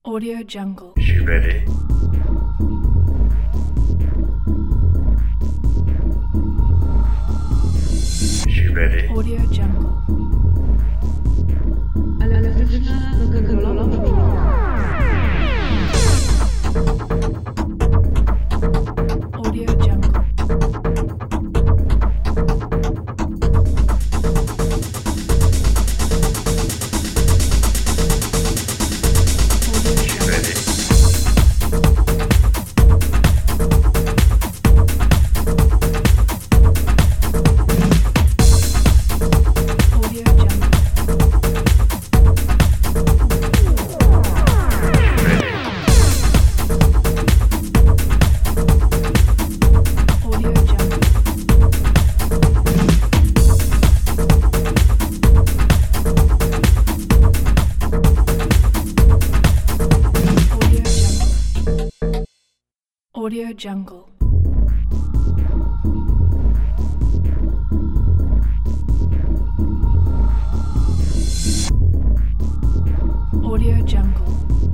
Audio Jungle. You ready? You ready? Audio Jungle. Audio Jungle. You ready? Audio Jungle. You ready? Audio Jungle. Audio Jungle. Audio Jungle. Audio Jungle.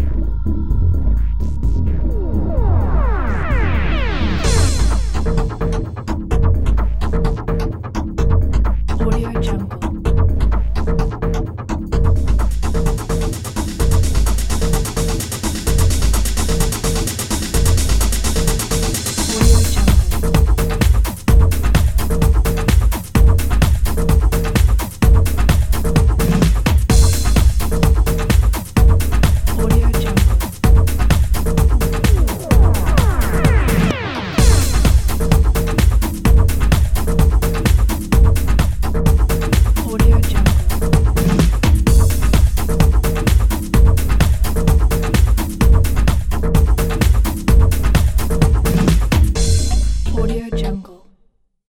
Audio Jungle. Audio Jungle. Audio Jungle. Audio Jungle. Audio Jungle.